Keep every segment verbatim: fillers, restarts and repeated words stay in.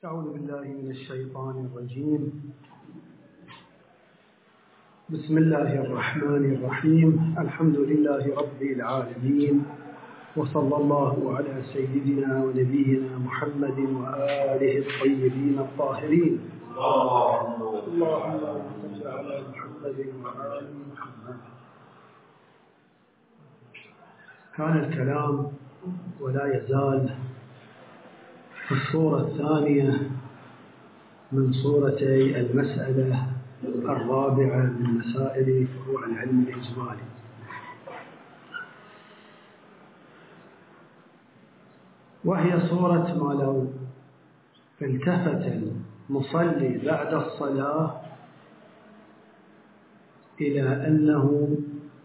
أعوذ بالله من الشيطان الرجيم. بسم الله الرحمن الرحيم. الحمد لله رب العالمين، وصلى الله على سيدنا ونبينا محمد وآله الطيبين الطاهرين. اللهم صل على محمد وآل محمد. كان الكلام ولا يزال في الصورة الثانية من صورتي المسألة الرابعة من مسائل فروع العلم الإجمالي، وهي صورة ما لو التفت المصلي بعد الصلاة إلى أنه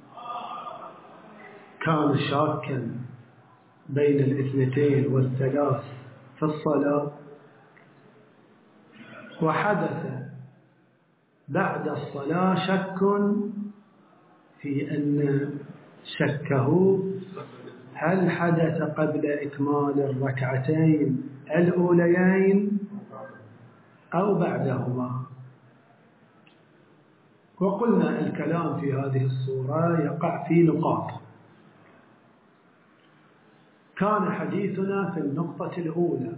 كان شاكا بين الاثنتين والثلاث في الصلاة، وحدث بعد الصلاة شك في أن شكه هل حدث قبل إكمال الركعتين الأوليين أو بعدهما. وقلنا الكلام في هذه الصورة يقع في نقاط. كان حديثنا في النقطة الأولى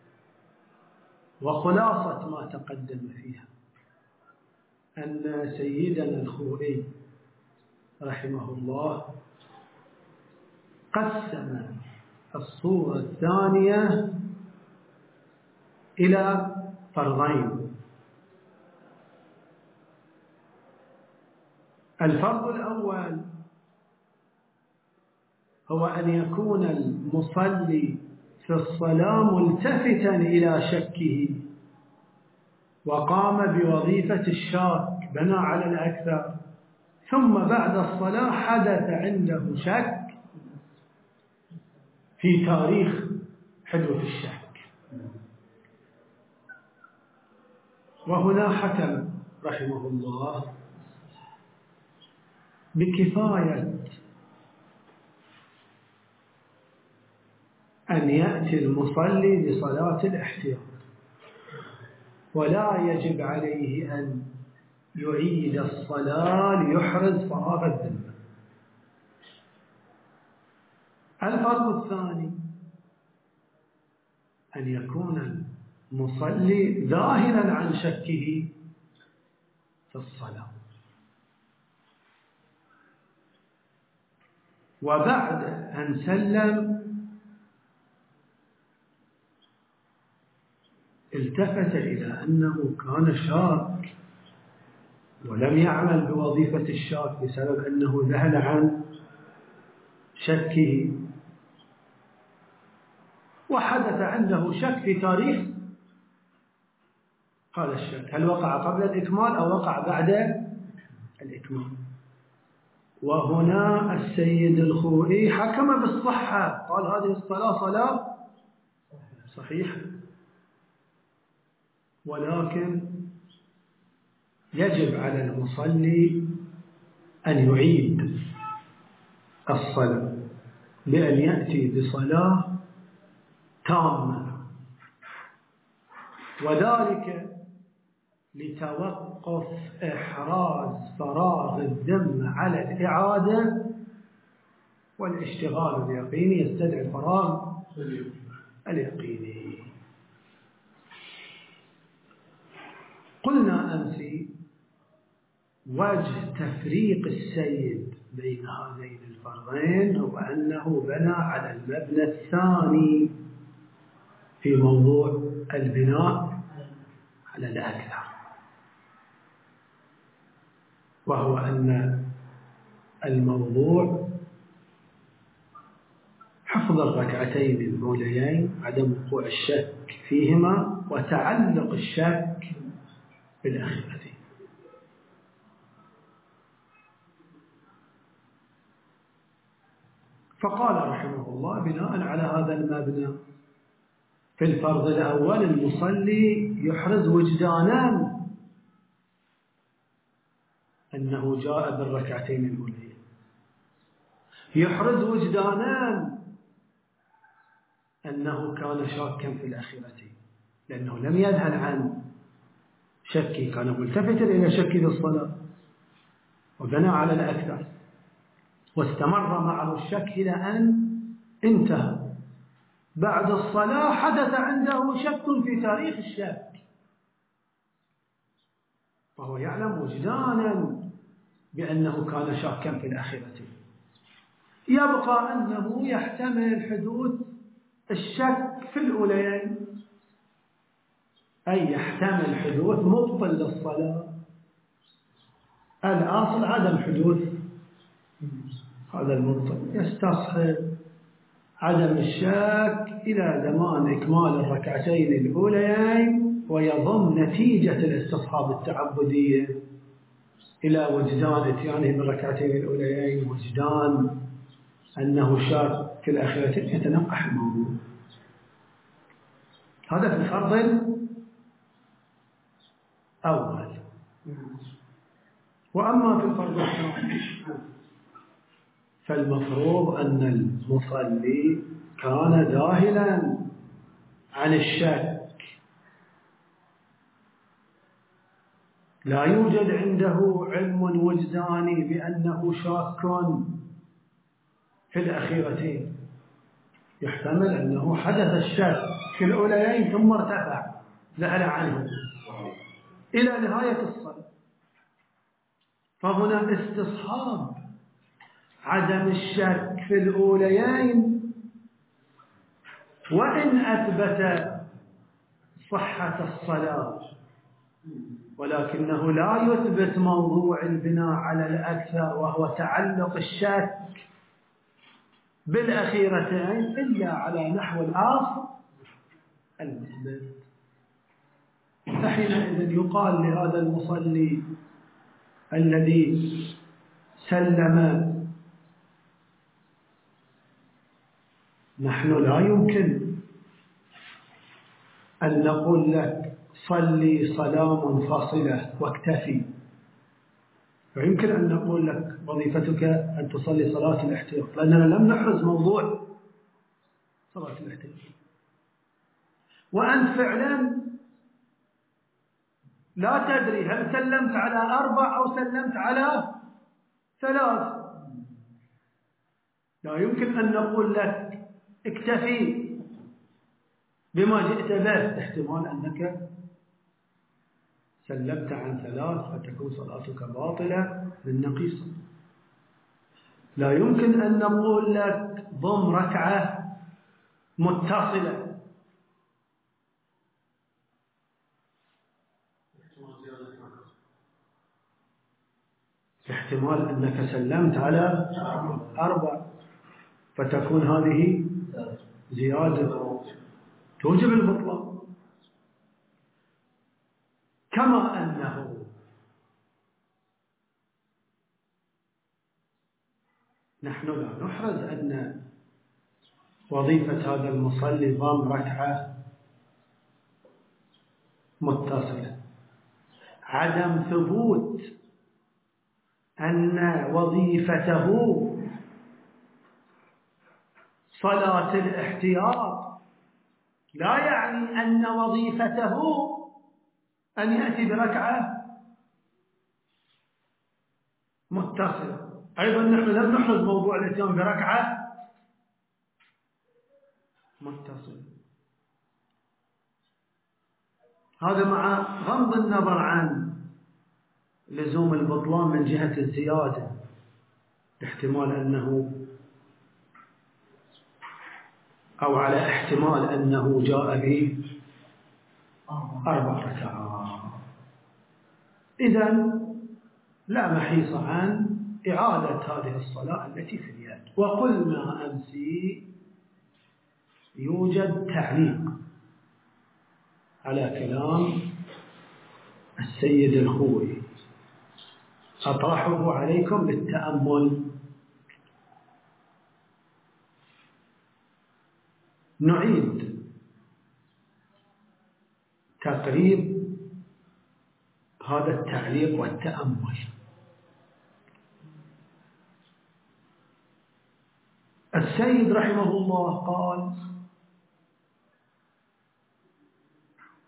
وخلاصة ما تقدم فيها أن سيدنا الخوئي رحمه الله قسم الصورة الثانية إلى فرضين. الفرض الأول هو أن يكون المصلي في الصلاة ملتفتا إلى شكه وقام بوظيفة الشاك بنى على الأكثر، ثم بعد الصلاة حدث عنده شك في تاريخ حدوث الشك، وهنا حكم رحمه الله بكفاية أن يأتي المصلي بصلاة الاحتياط، ولا يجب عليه أن يعيد الصلاة ليحرز فراغ الذمة. الفرض الثاني أن يكون المصلي ذاهلا عن شكه في الصلاة، وبعد أن سلم التفت إلى أنه كان شاك ولم يعمل بوظيفة الشاك بسبب أنه ذهل عن شكه، وحدث عنده شك في تاريخ هذا الشك، هل وقع قبل الإكمال أو وقع بعد الإكمال. وهنا السيد الخوئي حكم بالصحة، قال هذه الصلاة صلاة صحيحة، ولكن يجب على المصلي أن يعيد الصلاة بأن يأتي بصلاة تامة، وذلك لتوقف إحراز فراغ الذمة على الإعادة، والاشتغال اليقيني يستدعي الفراغ اليقيني. قلنا أمس وجه تفريق السيد بين هذين الفرضين هو أنه بنى على المبنى الثاني في موضوع البناء على الأكثر، وهو أن الموضوع حفظ الركعتين الأوليين، عدم وقوع الشك فيهما، وتعلق الشك بالأخيرتين. فقال رحمه الله بناء على هذا المبنى في الفرض الأول المصلي يحرز وجدانا أنه جاء بالركعتين الأوليين، يحرز وجدانا أنه كان شاكا في الأخيرتين، لأنه لم يذهل عن شكي، كان ملتفتا إلى شكي في الصلاة وبنى على الأكثر واستمر معه الشك إلى أن انتهى. بعد الصلاة حدث عنده شك في تاريخ الشك، فهو يعلم وجدانا بأنه كان شاكا في الآخرة، يبقى أنه يحتمل حدوث الشك في الأوليين، أي يحتمل حدوث مبطل للصلاة. الأصل عدم حدوث هذا المبطل، يستصحب عدم الشك إلى زمان إكمال الركعتين الأوليين، ويضم نتيجة الاستصحاب التعبدية إلى وجدان إتيانه بالركعتين الأوليين، وجدان أنه شاك في الآخرتين، يتنقح الموضوع. هذا في الفرض الأول. وأما في الفرض الثاني فالمفروض أن المصلي كان ذاهلا عن الشك، لا يوجد عنده علم وجداني بأنه شاك في الأخيرتين، يحتمل أنه حدث الشك في الأوليين ثم ارتفع ذهل عنه إلى نهاية الصلاة. فهنا استصحاب عدم الشك في الأوليين، وإن أثبت صحة الصلاة، ولكنه لا يثبت موضوع البناء على الأكثر وهو تعلق الشك بالأخيرتين إلا على نحو الآخر المثبت. فحينئذ يقال لهذا المصلي الذي سلم: نحن لا يمكن أن نقول لك صلي صلاة منفصلة واكتفي، ويمكن أن نقول لك وظيفتك أن تصلي صلاة الاحتياط، لأننا لم نحرز موضوع صلاة الاحتياط، وأنت فعلا لا تدري هل سلمت على أربع أو سلمت على ثلاث. لا يمكن أن نقول لك اكتفي بما جئت به، احتمال أنك سلمت عن ثلاث فتكون صلاتك باطلة بالنقيصة. لا يمكن أن نقول لك ضم ركعة متصلة، احتمال أنك سلمت على أربع فتكون هذه زيادة توجب البطلان. كما أنه نحن لا نحرز أن وظيفة هذا المصلي ضم ركعة متصلة، عدم ثبوت أن وظيفته صلاة الاحتياط لا يعني أن وظيفته أن يأتي بركعة متصلة. أيضا نحن لم نحرز موضوع الاتيان بركعة متصلة، هذا مع غض النظر عن لزوم البطلان من جهة الزيادة، احتمال أنه أو على احتمال أنه جاء به أربع ركعات. إذن لا محيص عن إعادة هذه الصلاة التي في اليد. وقلنا أمس يوجد تعليق على كلام السيد الخوئي أطرحه عليكم للتأمل. نعيد تقريب هذا التعليق والتأمل. السيد رحمه الله قال: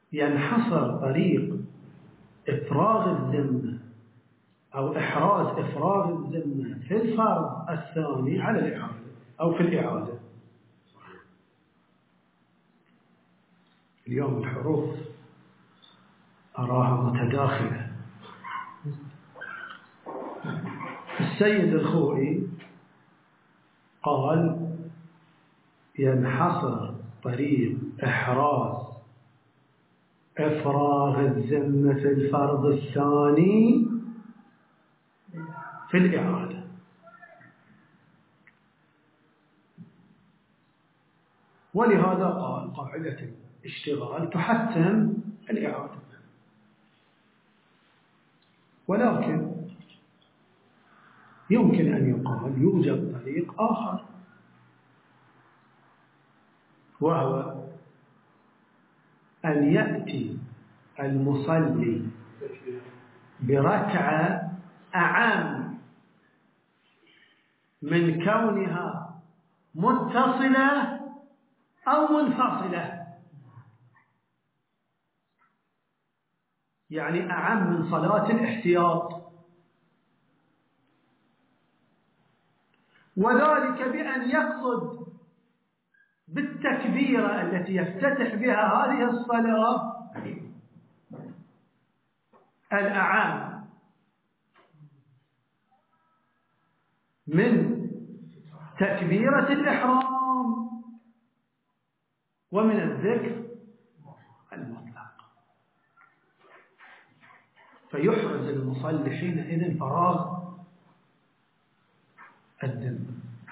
ينحصر طريق إفراغ الذمة أو إحراز إفراغ الذمة في الفرض الثاني على الإعادة أو في الإعادة. اليوم الحروف أراها متداخلة. السيد الخوئي قال ينحصر طريق إحراز إفراغ الذمة في الفرض الثاني في الإعادة. ولهذا قال قاعدة الاشتغال تحتم الإعادة. ولكن يمكن أن يقال يوجد طريق آخر، وهو أن يأتي المصلي بركعة أعم من كونها متصلة أو منفصلة، يعني أعم من صلاة الاحتياط، وذلك بأن يقصد بالتكبيرة التي يفتتح بها هذه الصلاة الأعم من تكبيرة الإحرام ومن الذكر المطلق، فيحرز المصلي حينئذ فراغ الذمة.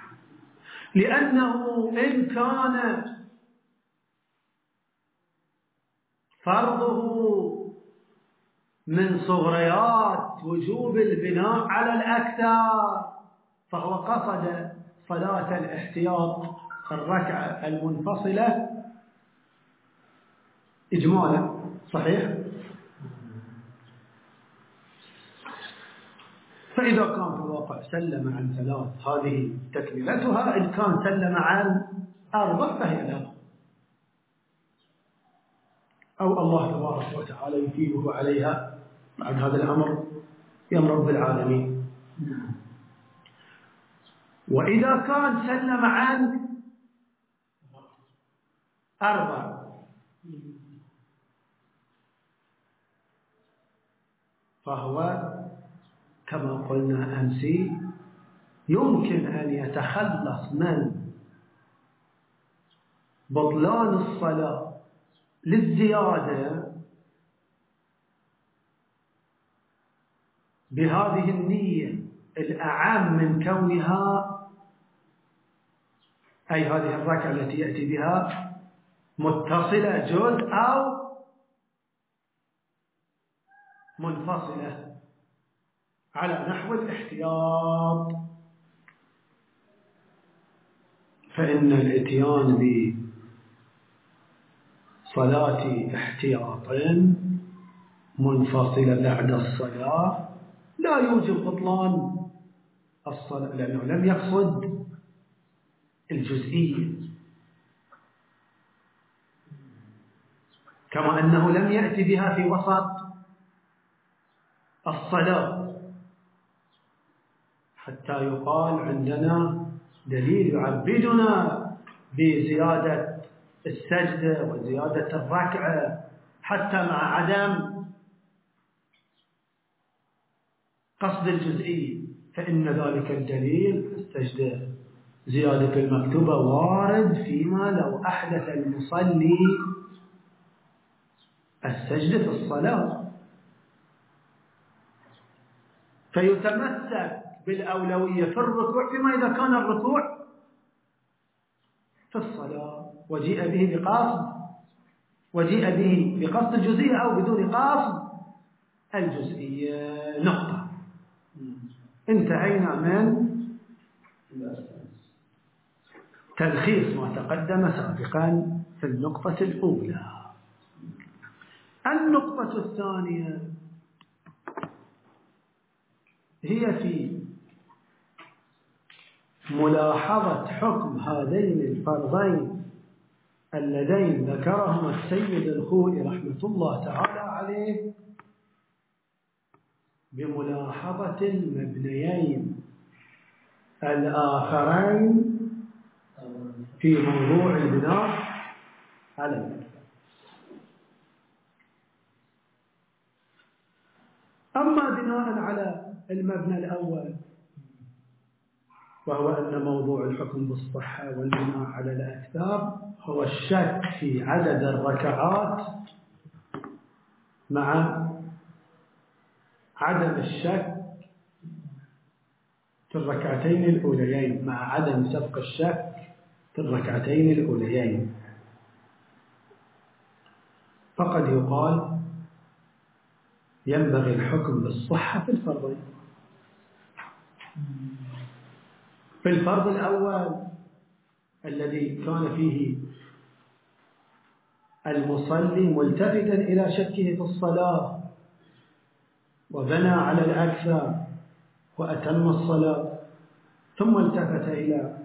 لأنه إن كان فرضه من صغريات وجوب البناء على الأكثر، فهو قصد صلاة الاحتياط الركعة المنفصلة إجمالا، صحيح؟ فإذا كان في الواقع سلم عن ثلاث هذه تكملتها، إن كان سلم عن أربع فهي لا، أو الله تبارك وتعالى يثيبه عليها بعد هذا الأمر يوم رب العالمين. وإذا كان سلم عن أربع فهو كما قلنا أمس يمكن أن يتخلص من بطلان الصلاة للزيادة بهذه النية الأعم من كونها، أي هذه الركعة التي يأتي بها متصلة جزء أو منفصلة على نحو الاحتياط. فإن الاتيان بصلاة احتياط منفصلة بعد الصلاة لا يوجب بطلان الصلاة، لأنه لم يقصد الجزئية، كما أنه لم يأتي بها في وسط الصلاة حتى يقال عندنا دليل يعبدنا بزيادة السجدة وزيادة الركعة حتى مع عدم قصد الجزئية، فإن ذلك الدليل السجدة زيادة المكتوبة وارد فيما لو أحدث المصلي السجدة في الصلاة، فيتمسك بالأولوية في الركوع فيما إذا كان الركوع في الصلاة وجيء به بقصد وجيء به بقصد الجزئية أو بدون قصد الجزئية. نقطة. انتهينا من تلخيص ما تقدم سابقا في النقطة الأولى. النقطة الثانية هي في ملاحظة حكم هذين الفرضين اللذين ذكرهما السيد الخوئي رحمة الله تعالى عليه بملاحظة المبنيين الآخرين في موضوع البناء على الأكثر. أما بناء على المبنى الأول وهو أن موضوع الحكم بالصحة والبناء على الأكثر هو الشك في عدد الركعات مع عدم الشك في الركعتين الأوليين مع عدم سبق الشك في الركعتين الأوليين. فقد يقال ينبغي الحكم بالصحة في الفرضين. في الفرض الأول الذي كان فيه المصلي ملتفتا إلى شكه في الصلاة وبنى على الأكثر وأتم الصلاة، ثم التفت إلى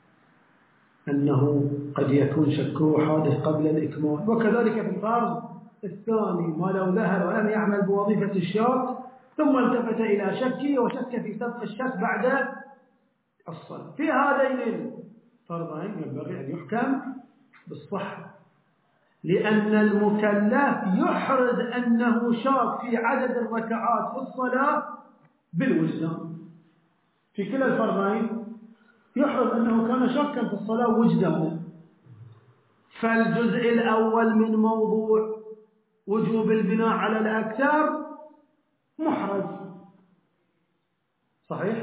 أنه قد يكون شكه حادث قبل الإكمال. وكذلك في الفرض الثاني ما لو ذهب ولم يعمل بوظيفة الشك ثم التفت إلى شكه وشك في سبق الشك بعد الصلاة. في هذين الفرضين ينبغي أن يحكم بالصحة، لأن المكلف يحرز أنه شاك في عدد الركعات في الصلاة بالوجدان. في كلا الفرضين يحرز أنه كان شاكا في الصلاة وجدانا. فالجزء الأول من موضوع وجوب البناء على الأكثر محرز صحيح؟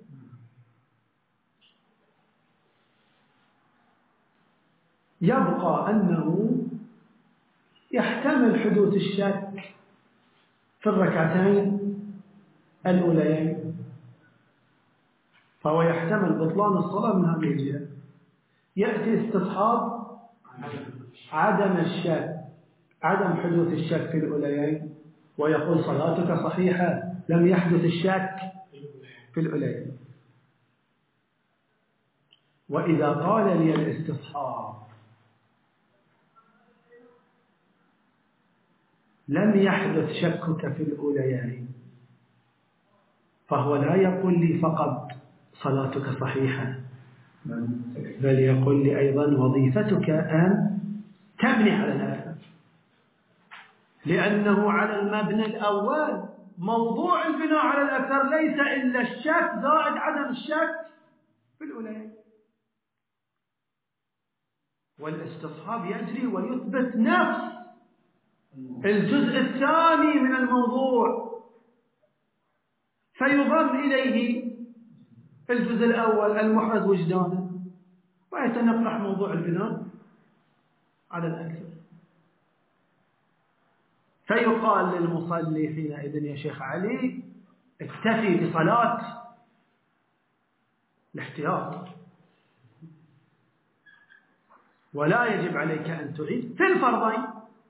يبقى أنه يحتمل حدوث الشك في الركعتين الأوليين، فهو يحتمل بطلان الصلاة من هذه الجهة. يأتي استصحاب عدم الشك عدم حدوث الشك في الأوليين ويقول صلاتك صحيحة لم يحدث الشك في الأوليين. وإذا قال لي الاستصحاب لم يحدث شكك في الأوليين فهو لا يقول لي فقط صلاتك صحيحة، بل يقول لي أيضا وظيفتك أن تبني على الأكثر، لأنه على المبنى الأول موضوع البناء على الأكثر ليس إلا الشك زائد عدم الشك في الأوليين. والاستصحاب يجري ويثبت نفس الجزء الثاني من الموضوع، فيضم إليه الجزء الأول المحرز وجدانا ويتنقح موضوع البناء على الأكثر. فيقال للمصلي حينئذ يا شيخ علي اكتفي بصلاة الاحتياط ولا يجب عليك أن تعيد في الفرضين.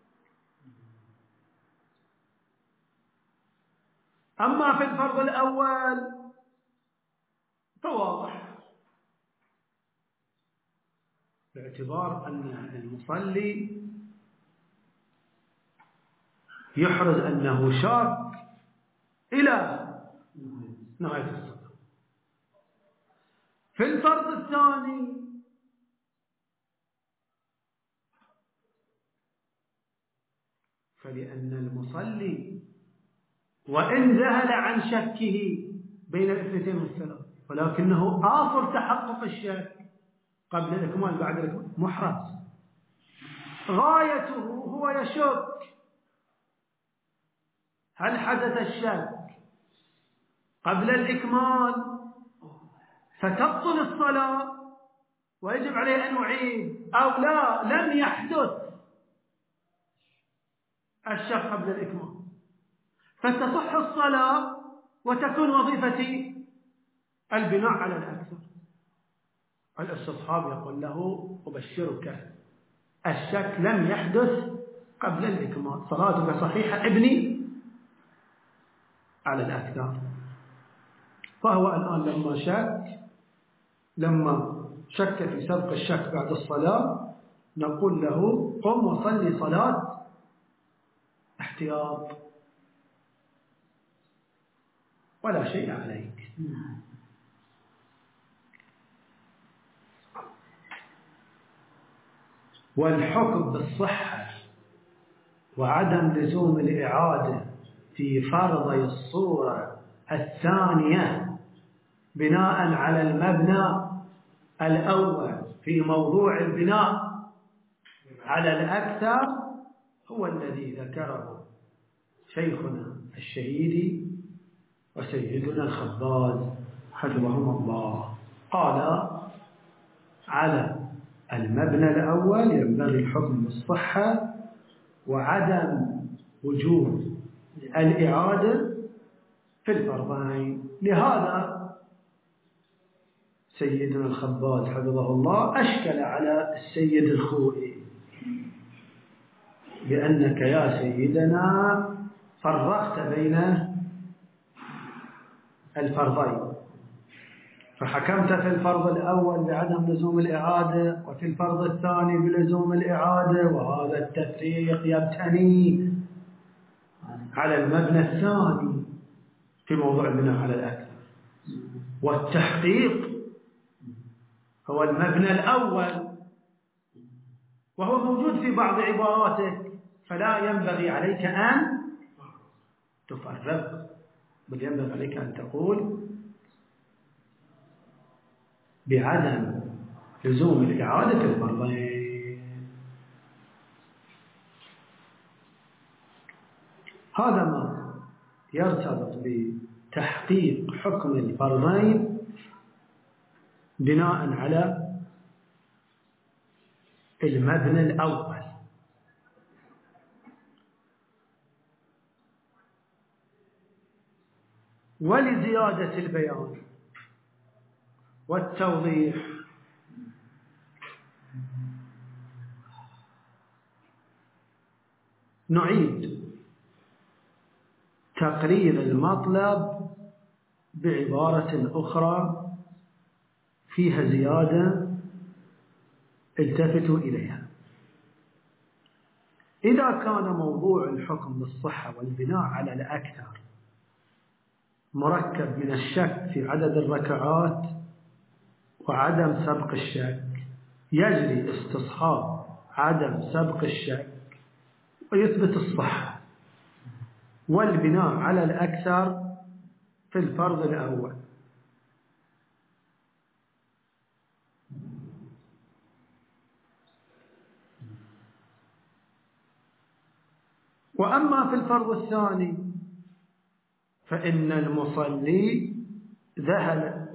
أما في الفرض الأول فواضح باعتبار أن المصلي يحرز أنه شاك إلى نهاية الصلاة. في الفرض الثاني فلأن المصلي وإن ذهل عن شكه بين الاثنتين والثلاث ولكنه آخر تحقق الشك قبل الإكمال بعد الإكمال محرز، غايته هو يشك هل حدث الشك قبل الإكمال فتبطل الصلاة ويجب عليه أن يعيد، أو لا لم يحدث الشك قبل الإكمال فتصح الصلاة وتكون وظيفتي البناء على الأكثر. الاستصحاب يقول له أبشرك الشك لم يحدث قبل الإكمال، صلاتك صحيحة ابني على الأكثر. فهو الآن لما شك لما شك في سبق الشك بعد الصلاة نقول له قم وصلي صلاة احتياط ولا شيء عليك. والحكم بالصحة وعدم لزوم الإعادة في فرضي الصورة الثانية بناء على المبنى الأول في موضوع البناء على الأكثر هو الذي ذكره شيخنا الشهيدي وسيدنا الخباز حفظهم الله. قال على المبنى الأول ينبغي الحكم بالصحة وعدم وجود الإعادة في الفرضين. لهذا سيدنا الخباز حفظه الله أشكل على السيد الخوئي بأنك يا سيدنا فرقت بين الفرضين، فحكمت في الفرض الأول بعدم لزوم الإعادة وفي الفرض الثاني بلزوم الإعادة، وهذا التفريق يبتني على المبنى الثاني في موضوع البناء على الأكثر، والتحقيق هو المبنى الأول وهو موجود في بعض عباراتك، فلا ينبغي عليك أن تفرق، بل ينبغي عليك أن تقول بعدم لزوم الإعادة في الفرضين. هذا ما يرتبط بتحقيق حكم الفرضين بناء على المبنى الأول. ولزيادة البيان والتوضيح نعيد تقرير المطلب بعبارة أخرى فيها زيادة التفتوا إليها. إذا كان موضوع الحكم بالصحة والبناء على الأكثر مركب من الشك في عدد الركعات وعدم سبق الشك، يجري استصحاب عدم سبق الشك ويثبت الصحة والبناء على الأكثر في الفرض الأول. وأما في الفرض الثاني فإن المصلي ذهل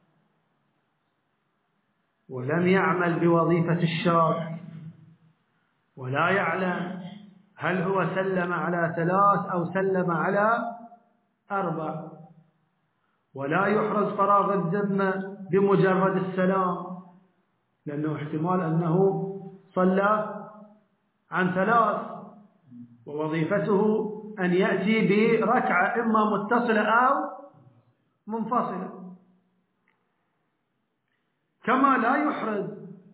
ولم يعمل بوظيفة الشارع ولا يعلم هل هو سلم على ثلاث أو سلم على أربع، ولا يحرز فراغ الذمة بمجرد السلام، لأنه احتمال أنه صلى عن ثلاث ووظيفته أن يأتي بركعة إما متصلة أو منفصلة. كما لا يحرز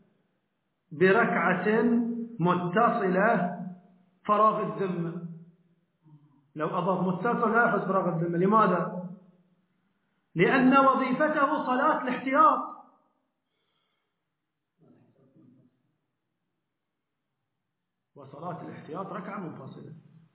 بركعة متصلة فراغ الذمة، لو أضاف متصل لا يحرز فراغ الذمة. لماذا؟ لأن وظيفته صلاة الاحتياط، وصلاة الاحتياط ركعة منفصلة.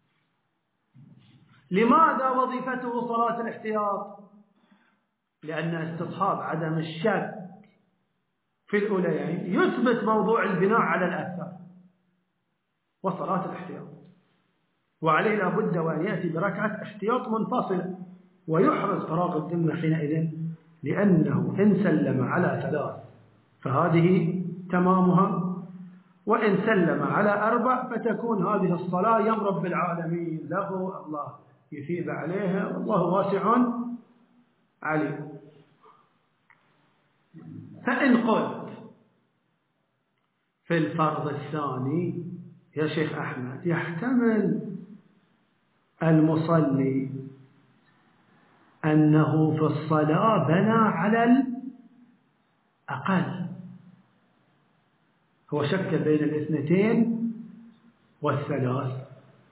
لماذا وظيفته صلاة الاحتياط؟ لأن استصحاب عدم الشك في الأوليين يثبت موضوع البناء على الأكثر وصلاة الاحتياط، وعليه لابد وأن يأتي بركعة احتياط منفصلة ويحرز فراغ الذمة حينئذ، لأنه إن سلم على ثلاث فهذه تمامها، وإن سلم على أربع فتكون هذه الصلاة يوم رب العالمين له الله يثيب عليها والله واسع عليم. فإن قلت في الفرض الثاني يا شيخ أحمد يحتمل المصلي أنه في الصلاة بنى على الأقل، هو شك بين الاثنتين والثلاث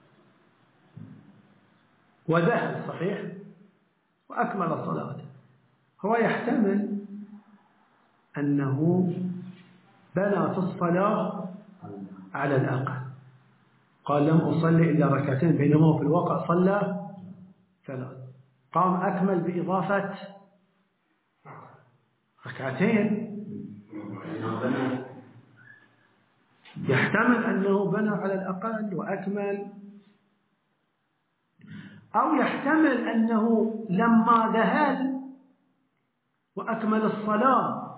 وذهب صحيح وأكمل صلاته. هو يحتمل أنه بنى في الصلاة على الأقل، قال لم أصلي إلا ركعتين، بينما في الواقع صلى ثلاث، قام أكمل بإضافة ركعتين. يحتمل أنه بنى على الأقل وأكمل، أو يحتمل أنه لما ذهل وأكمل الصلاة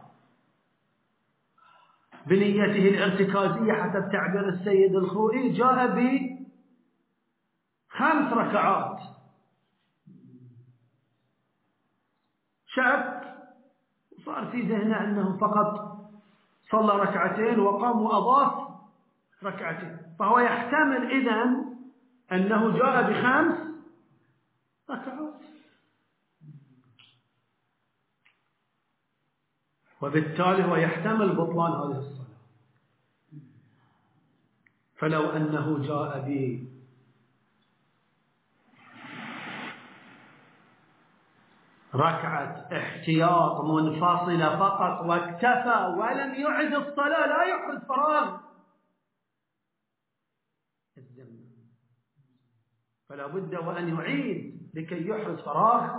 بنيته الارتكازية حسب تعبير السيد الخوئي جاء بخمس ركعات، شك وصار في ذهنه أنه فقط صلى ركعتين وقام وأضاف ركعتين، فهو يحتمل إذن أنه جاء بخمس ركعات، وبالتالي هو يحتمل بطلان هذه الصلاة. فلو أنه جاء بركعة احتياط منفصلة فقط واكتفى ولم يعد الصلاة، لا يحرز فراغ الذمة، فلا بد وأن يعيد لكي يحرز فراغ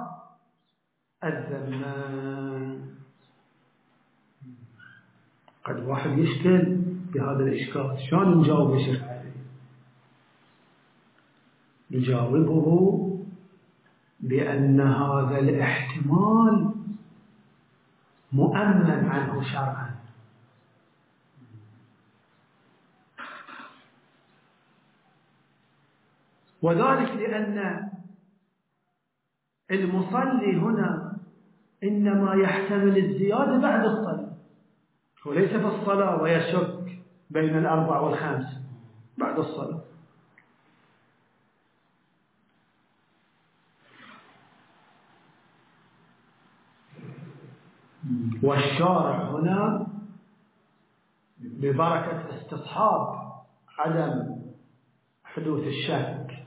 الذمة. قد واحد يشكل بهذا الإشكال، شلون نجاوب الشيخ علي؟ نجاوبه بأن هذا الاحتمال مؤمن عنه شرعا، وذلك لأن المصلي هنا إنما يحتمل الزيادة بعد الصلاة، وليس في الصلاة ويشك بين الأربع والخمس، بعد الصلاة. والشارع هنا ببركة استصحاب عدم حدوث الشك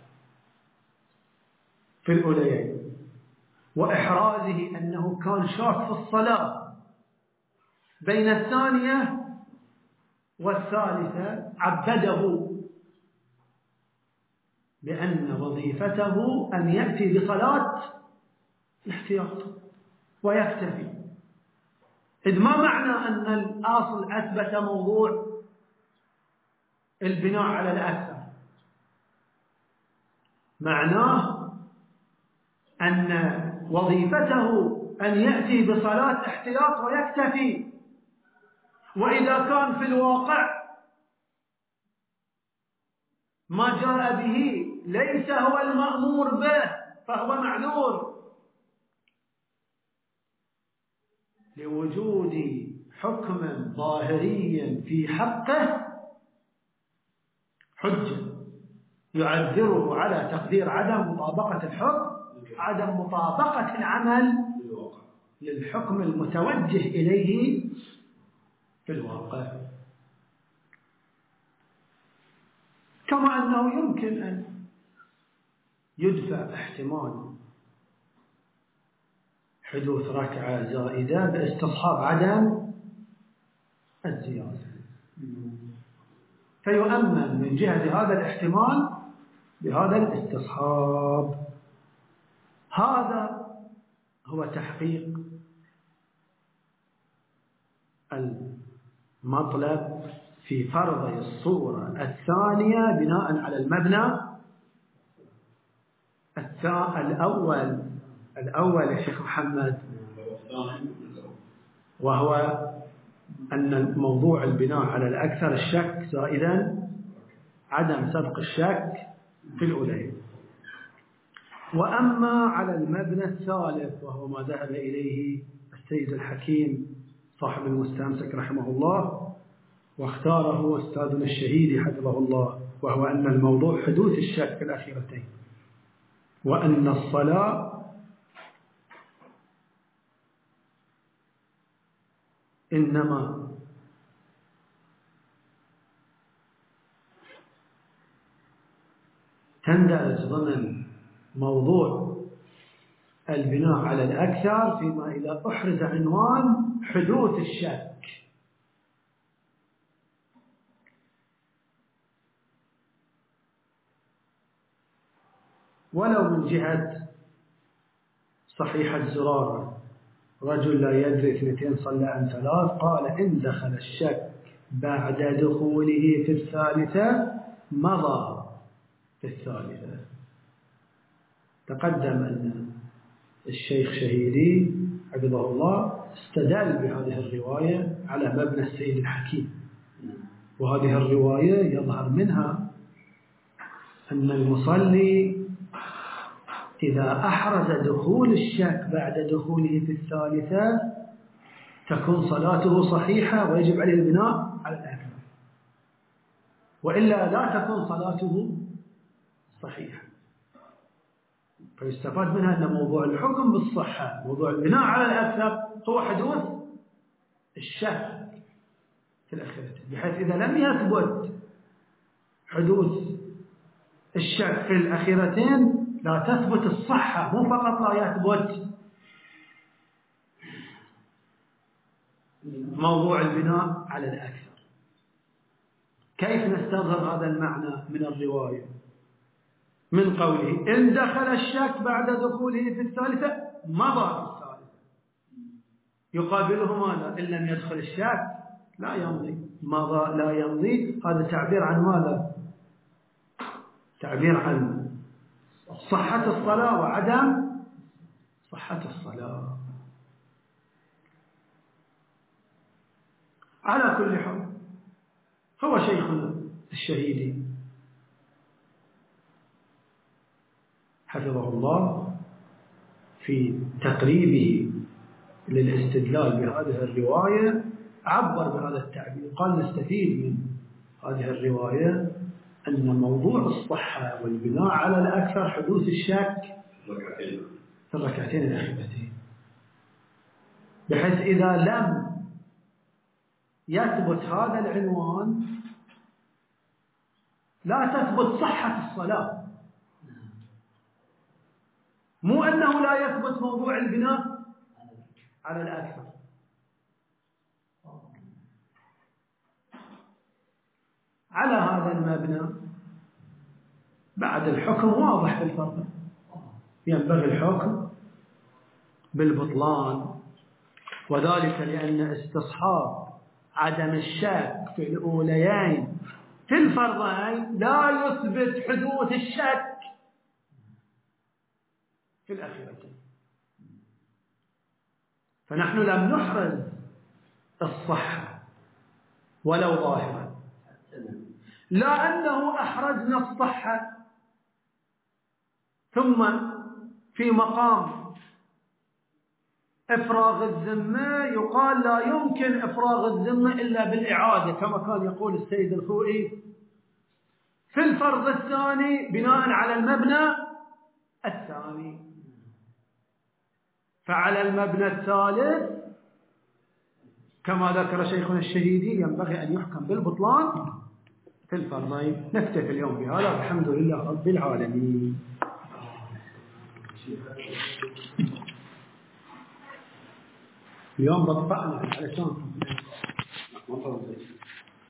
في الأوليين وإحرازه أنه كان شاك في الصلاة بين الثانية والثالثة، عبده بأن وظيفته أن يأتي بصلاة الاحتياط ويكتفي، إذ ما معنى أن الأصل أثبت موضوع البناء على الأكثر؟ معناه أن وظيفته أن يأتي بصلاة احتياط ويكتفي، وإذا كان في الواقع ما جاء به ليس هو المأمور به فهو معذور لوجود حكم ظاهري في حقه حجة يعذره على تقدير عدم مطابقة الحكم، عدم مطابقة العمل للحكم المتوجه إليه في الواقع. كما أنه يمكن أن يدفع احتمال حدوث ركعة زائدة باستصحاب عدم الزيادة، فيؤمن من جهة هذا الاحتمال بهذا الاستصحاب. هذا هو تحقيق المطلب في فرض الصورة الثانية بناء على المبنى الأول الأول يا شيخ محمد، وهو أن موضوع البناء على الأكثر الشك زائدا عدم سبق الشك في الأولين. وأما على المبنى الثالث وهو ما ذهب إليه السيد الحكيم صاحب المستمسك رحمه الله واختاره أستاذنا الشهيدي حفظه الله، وهو أن الموضوع حدوث الشك في الأخيرتين، وأن الصلاة إنما تندرج ضمن موضوع البناء على الأكثر فيما إذا أحرز عنوان حدوث الشك. ولو من جهة صحيحة زرارة رجل لا يدري اثنتين صلى عن ثلاث، قال إن دخل الشك بعد دخوله في الثالثة مضى في الثالثة. تقدم أن الشيخ شهيدي حفظه الله استدل بهذه الرواية على مبنى السيد الحكيم، وهذه الرواية يظهر منها أن المصلي إذا أحرز دخول الشك بعد دخوله في الثالثة تكون صلاته صحيحة ويجب عليه البناء على الأكثر، وإلا لا تكون صلاته صحيحة. فيستفاد منها أن موضوع الحكم بالصحة، موضوع البناء على الأكثر هو حدوث الشك في الأخيرتين، بحيث إذا لم يثبت حدوث الشك في الأخيرتين لا تثبت الصحة، مو فقط لا يثبت موضوع البناء على الأكثر. كيف نستظهر هذا المعنى من الرواية؟ من قوله إن دخل الشك بعد دخوله في الثالثة مضى في الثالثة، يقابله ماذا؟ إن لم يدخل الشك لا يمضي، مضى لا يمضي. هذا تعبير عن ماذا؟ تعبير عن صحة الصلاة وعدم صحة الصلاة. على كل حال هو شيخنا الشهيدي حفظه الله في تقريبه للاستدلال بهذه الرواية عبر بهذا التعبير، قال نستفيد من هذه الرواية أن موضوع الصحة والبناء على الأكثر حدوث الشك في الركعتين الأخيرتين، بحيث إذا لم يثبت هذا العنوان لا تثبت صحة الصلاة، مو أنه لا يثبت موضوع البناء على الأكثر. على هذا المبنى بعد الحكم واضح بالفرق، ينبغي الحكم بالبطلان، وذلك لأن استصحاب عدم الشك في الأوليين في الفرضين لا يثبت حدوث الشك في الأخيرتين. فنحن لم نحرز الصحة ولو ظاهرا، لا أنه أحرزنا الصحة ثم في مقام إفراغ الذمة يقال لا يمكن إفراغ الذمة إلا بالإعادة، كما كان يقول السيد الخوئي في الفرض الثاني بناء على المبنى الثاني. فعلى المبنى الثالث كما ذكر شيخنا الشهيدي ينبغي أن يحكم بالبطلان في الفرضين. نكتفي اليوم بهذا، والحمد لله رب العالمين. اليوم بطفأنا علشان